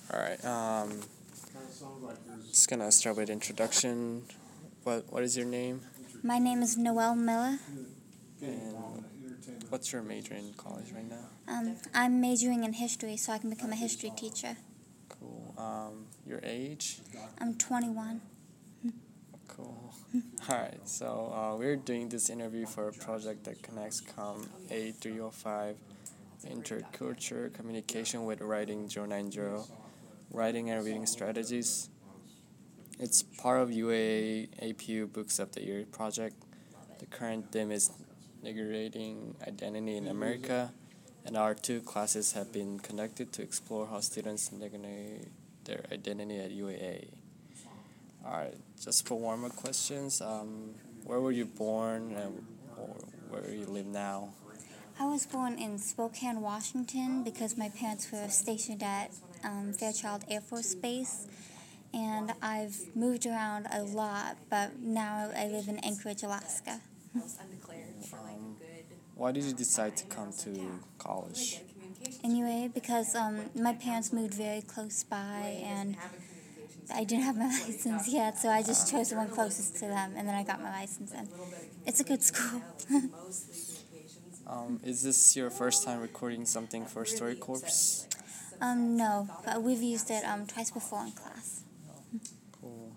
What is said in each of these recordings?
All right. Just gonna start with introduction. What is your name? My name is Noelle Miller. And what's your major in college right now? I'm majoring in history so I can become a history teacher. Cool. Your age? I'm 21. Cool. All right. So we're doing this interview for a project that connects COM A305, intercultural communication with writing 090, writing and reading strategies. It's part of UAA APU Books of the Year project. The current theme is Negotiating Identity in America, and our two classes have been conducted to explore how students negotiate their identity at UAA. Alright, just for warm-up questions, where were you born and or where you live now? I was born in Spokane, Washington because my parents were stationed at Fairchild Air Force Base, and I've moved around a lot, but now I live in Anchorage, Alaska. Why did you decide to come to college? Anyway, because my parents moved very close by and I didn't have my license yet, so I just chose the one closest to them, and then I got my license, and it's a good school. Is this your first time recording something for StoryCorps? No, but we've used it twice before in class. Cool.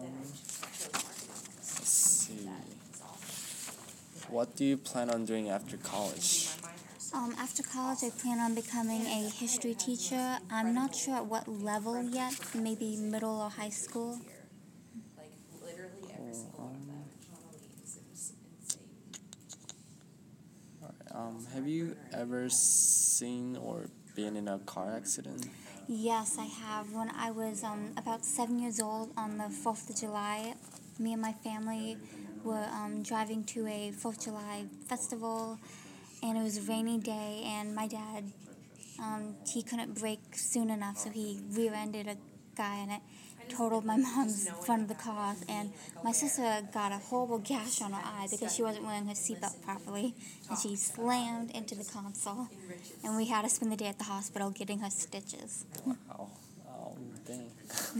Let's see. What do you plan on doing after college? After college, I plan on becoming a history teacher. I'm not sure at what level yet, maybe middle or high school. Have you ever seen or been in a car accident? Yes, I have. When I was about 7 years old on the 4th of July, me and my family were driving to a 4th of July festival, and it was a rainy day, and my dad, he couldn't brake soon enough, so he rear-ended a guy, and it totaled my mom's front of the car, and my sister got a horrible gash on her eye because she wasn't wearing her seatbelt properly, and she slammed into the console, and we had to spend the day at the hospital getting her stitches. Wow. Dang.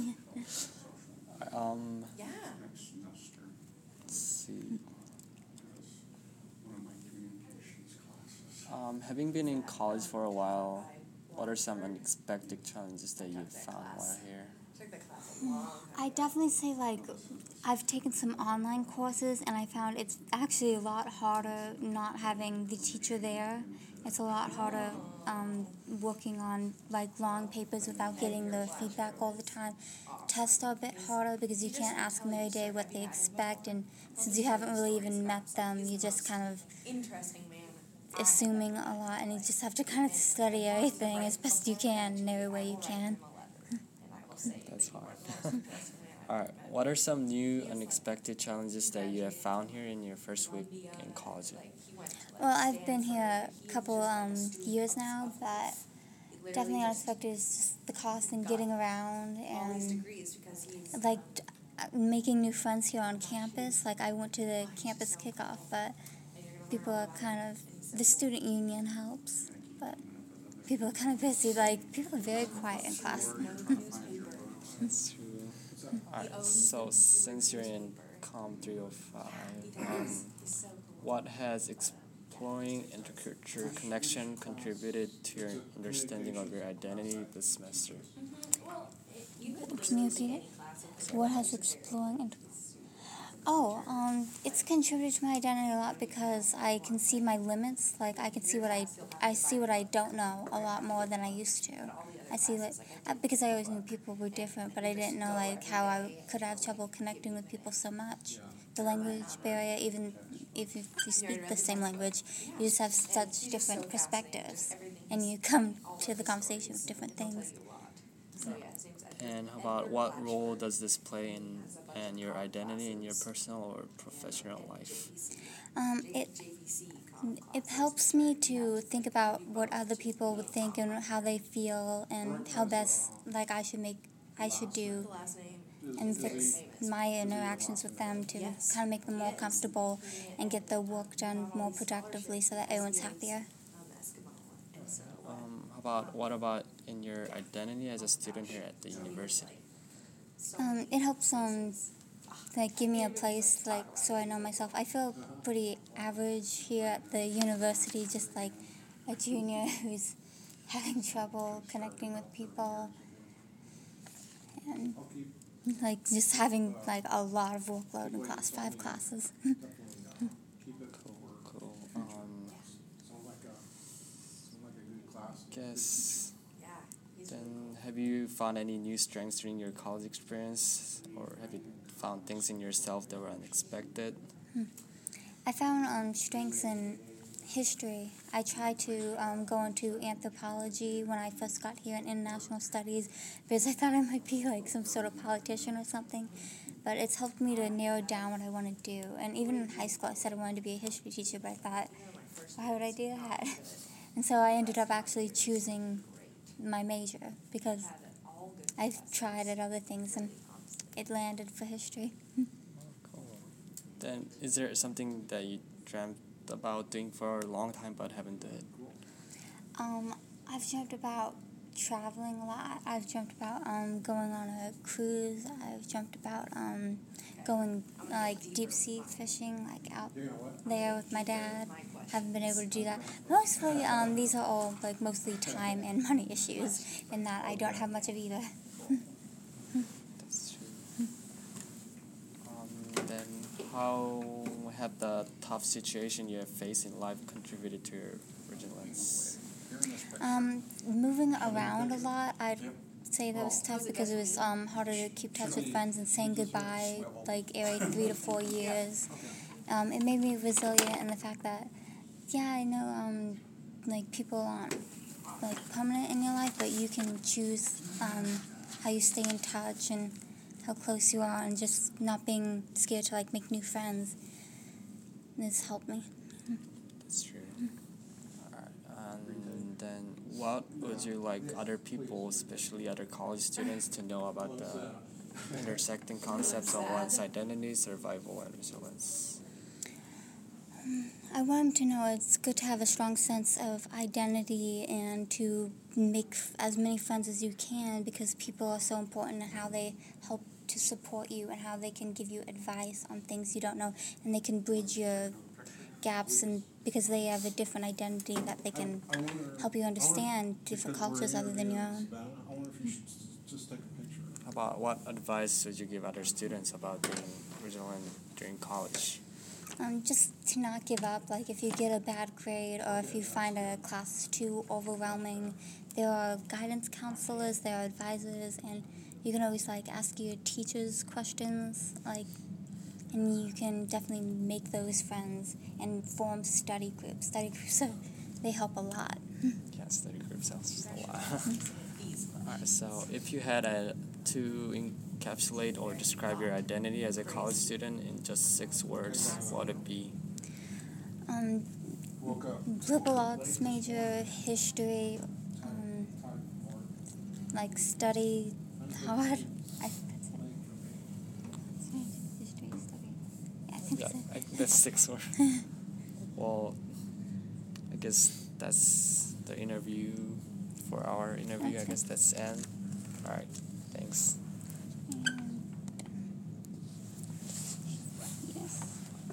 Let's see. Having been in college for a while, what are some unexpected challenges that you found while here? I definitely say, I've taken some online courses, and I found it's actually a lot harder not having the teacher there. It's a lot harder working on, long papers without getting the feedback all the time. Tests are a bit harder because you can't ask them every day what they expect, and since you haven't really even met them, you just kind of assuming a lot, and you just have to kind of study everything as best you can in every way you can. That's hard. Alright, what are some new unexpected challenges that you have found here in your first week in college? Well, I've been here a couple years now, but definitely unexpected is just the cost and getting around and making new friends here on campus. I went to the campus kickoff, but people are the student union helps, but people are kind of busy. People are very quiet in class. That's true. Alright, so since you're in COM 305, what has exploring intercultural connection contributed to your understanding of your identity this semester? Can you repeat it? What has exploring it's contributed to my identity a lot because I can see my limits. I can see I see what I don't know a lot more than I used to. I see because I always knew people were different, but I didn't know how I could have trouble connecting with people so much. The language barrier, even if you speak the same language, you just have such different perspectives, and you come to the conversation with different things. And how about what role does this play in your identity in your personal or professional life? It helps me to think about what other people would think and how they feel and how best I should do and fix my interactions with them to kind of make them more comfortable and get the work done more productively so that everyone's happier. What about in your identity as a student here at the university? It helps like give me a place like so I know myself. I feel pretty average here at the university, just like a junior who's having trouble connecting with people and like just having like a lot of workload in class, 5 classes. Cool. Guess then have you found any new strengths during your college experience, or have you found things in yourself that were unexpected? I found strengths in history. I tried to go into anthropology when I first got here in international studies because I thought I might be like some sort of politician or something. But it's helped me to narrow down what I want to do. And even in high school, I said I wanted to be a history teacher, but I thought, why would I do that? And so I ended up actually choosing my major because I tried at other things and it landed for history. Cool. Then is there something that you dreamt about doing for a long time but haven't done? I've dreamt about traveling a lot. I've dreamt about going on a cruise. I've dreamt about going like deep sea fishing, like out there with my dad. Haven't been able to do that. Mostly, these are all like mostly time and money issues. In that I don't have much of either. That's true. Then how have the tough situation you have faced in life contributed to your vigilance? Moving around a lot, I'd say that was tough because it was harder to keep touch with friends and saying goodbye, like every 3 to 4 years. It made me resilient in the fact that, yeah, I know, like people aren't like permanent in your life, but you can choose how you stay in touch and how close you are, and just not being scared to like make new friends. This helped me. That's true. Alright, and then what would you like other people, especially other college students, to know about the intersecting concepts of one's identity, survival, and resilience? I want them to know it's good to have a strong sense of identity and to make as many friends as you can, because people are so important and how they help to support you and how they can give you advice on things you don't know, and they can bridge your gaps, and because they have a different identity that they can help you understand different cultures other than your own. How about what advice would you give other students about being vigilant during college? Just to not give up. Like if you get a bad grade or if you find a class too overwhelming, there are guidance counselors, there are advisors, and you can always like ask your teachers questions, like, and you can definitely make those friends and form study groups. Study groups, they help a lot. Yeah, study groups helps a lot. Alright, so if you had to encapsulate or describe your identity as a college student in just 6 words, what would it be? Liberal arts major, history, like study hard. I think that's it. History, study. Yeah, I think Yeah, that's it. that's 6 words. Well, I guess that's the interview for our interview. I guess that's the end. Alright, thanks.